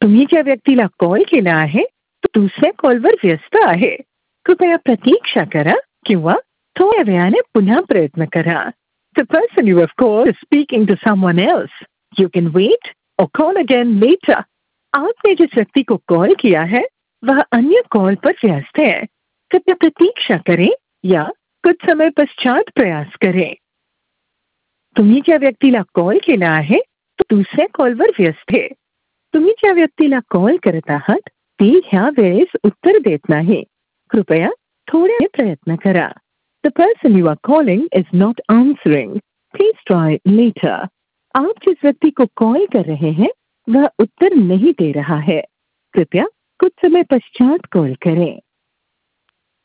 तुम्ही ज्या व्यक्तीला कॉल केला आहे तो दुसऱ्या कॉलवर व्यस्त आहे. कृपया प्रतीक्षा करा किंवा थोड्या वेळाने पुन्हा प्रयत्न करा. The person you have called is speaking to someone else. You can wait or call again later. आपने जिस व्यक्ति को कॉल किया है वह अन्य कॉल पर व्यस्त है. कृपया प्रतीक्षा करें या कुछ समय पश्चात प्रयास करें. तुम्ही ज्या व्यक्तीला कॉल केला आहे तो दुसऱ्या कॉलवर व्यस्त आहे. तुम्ही ज्या व्यक्तीला कॉल करत आहात ती ह्या वेळेस उत्तर देत नाही. कृपया थोडे प्रयत्न करा. The person you are calling is not answering. Please try later. आप जिस व्यक्ति को कॉल कर रहे हैं वह उत्तर नहीं दे रहा है. कृपया कुछ समय पश्चात कॉल करें.